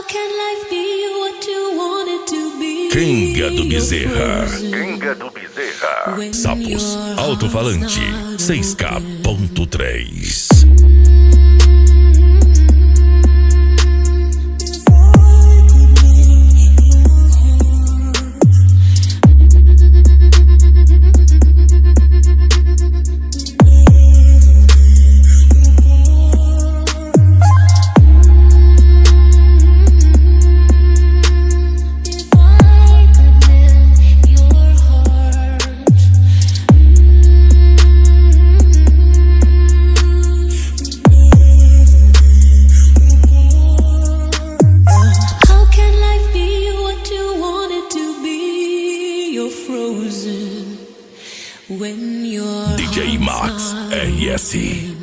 can life be what you want it to be? Kenga do Bezerra. Kenga do Bezerra. When Sapos, your alto-falante, heart 6K.3. When you're DJ Max RS.